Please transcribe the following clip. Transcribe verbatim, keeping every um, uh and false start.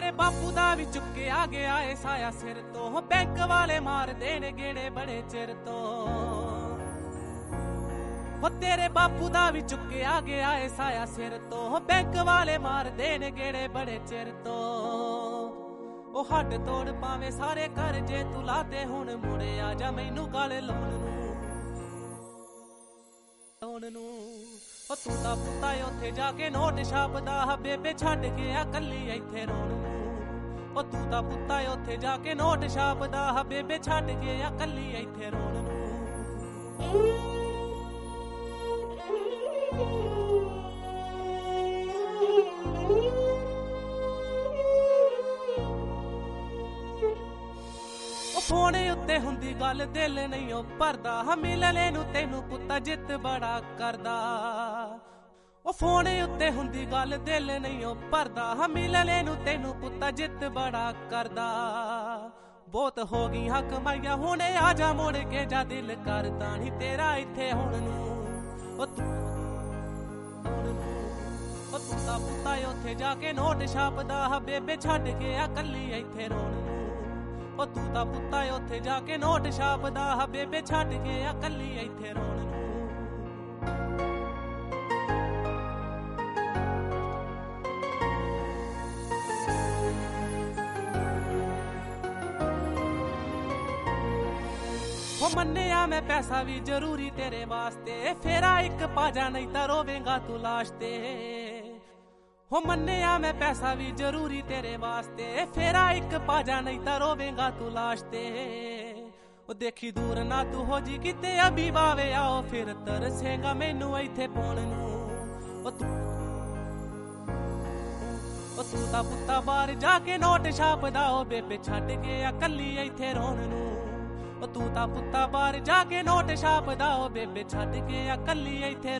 ਤੇਰੇ ਬਾਪੂ ਦਾ ਵੀ ਚੁੱਕਿਆ ਗਿਆ ਏ ਸਾਇਆ ਸਿਰ ਤੋਂ, ਬੈਂਕ ਵਾਲੇ ਮਾਰ ਦੇਣ ਗੇੜੇ ਬੜੇ ਚਿਰ ਤੋਂ। ਹੋ ਤੇਰੇ ਬਾਪੂ ਦਾ ਵੀ ਚੁੱਕਿਆ ਗਿਆ ਏ ਸਾਇਆ ਸਿਰ ਤੋਂ, ਬੈਂਕ ਵਾਲੇ ਮਾਰ ਦੇਣ ਗੇੜੇ ਬੜੇ ਚਿਰ ਤੋਂ। ਉਹ ਹੱਡ ਤੋੜ ਪਾਵੇਂ ਸਾਰੇ ਕਰ ਜੇ ਤੂੰ ਲਾਤੇ, ਹੁਣ ਮੁੜੇ ਆ ਜਾ ਮੈਨੂੰ ਗਲ ਲਾਉਣ ਨੂੰ ਲਾਉਣ ਨੂੰ। ਉਹ ਤੂੰ ਤਾਂ ਪੁੱਤਾ ਉੱਥੇ ਜਾ ਕੇ ਨੋਟ ਛਾਪਦਾ, ਬੇਬੇ ਛੱਡ ਕੇ ਆ ਕੱਲੀ ਇੱਥੇ ਰੋਣ ਨੂੰ। ਉਹ ਤੂੰ ਤਾਂ ਪੁੱਤਾ ਉੱਥੇ ਜਾ ਕੇ ਨੋਟ ਛਾਪਦਾ, ਬੇਬੇ ਛੱਡ ਕੇ ਆ ਕੱਲੀ ਇੱਥੇ ਰੋਣ ਨੂੰ। ਫੋਨ ਉੱਤੇ ਹੁੰਦੀ ਗੱਲ ਦਿਲ ਨਹੀਂ ਉਹ ਭਰਦਾ, ਮਿਲਣੇ ਨੂੰ ਤੈਨੂੰ ਪੁੱਤਾ ਜਿੱਤ ਬੜਾ ਕਰਦਾ। ਉਹ ਫੋਨ ਉੱਤੇ ਹੁੰਦੀ ਗੱਲ ਦਿਲ ਨਹੀਂ ਉਹ ਭਰਦਾ, ਮਿਲਣੇ ਨੂੰ ਤੈਨੂੰ ਪੁੱਤਾ ਜਿੱਤ ਬੜਾ ਕਰਦਾ। ਬਹੁਤ ਹੋ ਗਈਆਂ ਕਮਾਈਆਂ ਹੁਣ ਆ ਜਾ ਮੁੜ ਕੇ ਜਾ, ਦਿਲ ਕਰਦਾ ਨਹੀਂ ਤੇਰਾ ਇੱਥੇ ਹੁਣ ਨੂੰ। ਉਹ ਤੂੰ ਉਹ ਤੂੰ ਤਾਂ ਪੁੱਤਾ ਉੱਥੇ ਜਾ ਕੇ ਨੋਟ ਛਾਪਦਾ, ਬੇਬੇ ਛੱਡ ਕੇ ਆ ਕੱਲੀ ਇੱਥੇ ਰੋਣ ਨੂੰ। ਉਹ ਤੂੰ ਤਾਂ ਪੁੱਤਾ ਉੱਥੇ ਜਾ ਕੇ ਨੋਟ ਛਾਪਦਾ, ਬੇਬੇ ਛੱਡ ਕੇ ਆ ਕੱਲੀ ਇੱਥੇ ਰੋਣ ਨੂੰ। ਹੋ ਮੰਨਿਆ ਮੈਂ ਪੈਸਾ ਵੀ ਜ਼ਰੂਰੀ ਤੇਰੇ ਵਾਸਤੇ, ਫੇਰਾ ਇੱਕ ਪਾ ਜਾ ਨਹੀਂ ਤਾਂ ਰੋਵੇਂਗਾ ਤੂੰ ਲਾਸ਼ ਤੇ। ਹੋ ਮੰਨਿਆ ਮੈਂ ਪੈਸਾ ਵੀ ਜ਼ਰੂਰੀ ਤੇਰੇ ਵਾਸਤੇ, ਫੇਰਾ ਇੱਕ ਪਾ ਜਾ ਨਹੀਂ ਤਾਂ ਰੋਵੇਂਗਾ ਤੂੰ ਲਾਸ਼ ਤੇ। ਉਹ ਦੇਖੀ ਦੂਰ ਨਾ ਤੂੰ ਹੋ ਜੀ ਕਿਤੇ ਅਭੀ ਬਾਵੇ ਆਓ, ਫਿਰ ਤਰਸੇਗਾ ਮੈਨੂੰ ਇੱਥੇ ਪਾਉਣ ਨੂੰ। ਉਹ ਤੂੰ ਉਹ ਤੂੰ ਤਾਂ ਪੁੱਤਾ ਬਾਹਰ ਜਾ ਕੇ ਨੋਟ ਛਾਪਦਾ, ਉਹ ਬੇਬੇ ਛੱਡ ਕੇ ਆ ਕੱਲੀ ਇੱਥੇ ਰੋਣ ਨੂੰ। ਉਹ ਤੂੰ ਤਾਂ ਪੁੱਤਾ ਬਾਹਰ ਜਾ ਕੇ ਨੋਟ ਛਾਪਦਾ, ਉਹ ਬੇਬੇ ਛੱਡ ਕੇ ਆ ਕੱਲੀ ਇੱਥੇ